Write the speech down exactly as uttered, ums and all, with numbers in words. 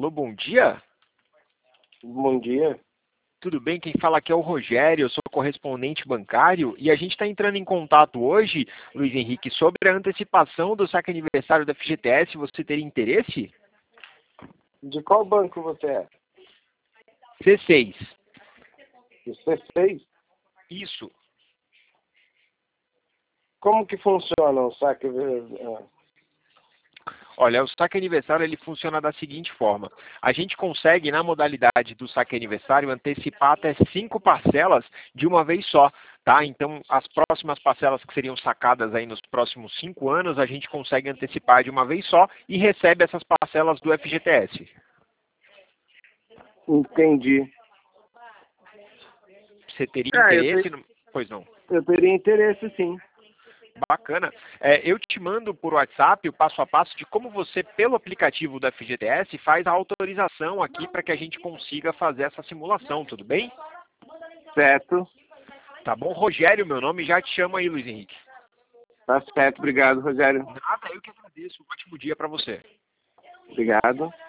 Alô, bom dia. Bom dia. Tudo bem? Quem fala aqui é o Rogério, eu sou correspondente bancário e a gente está entrando em contato hoje, Luiz Henrique, sobre a antecipação do saque aniversário da F G T S. Você teria interesse? De qual banco você é? C seis. Do C seis? Isso. Como que funciona o saque? eh, Olha, o saque aniversário ele funciona da seguinte forma. A gente consegue, na modalidade do saque aniversário, antecipar até cinco parcelas de uma vez só, tá? Então, as próximas parcelas que seriam sacadas aí nos próximos cinco anos, a gente consegue antecipar de uma vez só e recebe essas parcelas do F G T S. Entendi. Você teria Ah, eu, interesse? te- No... Pois não. eu teria interesse, sim. Bacana. É, eu te mando por WhatsApp o passo a passo de como você, pelo aplicativo da F G T S, faz a autorização aqui para que a gente consiga fazer essa simulação, tudo bem? Certo. Tá bom? Rogério, meu nome, já te chamo aí, Luiz Henrique. Tá certo. Obrigado, Rogério. Nada, eu que agradeço. Um ótimo dia para você. Obrigado.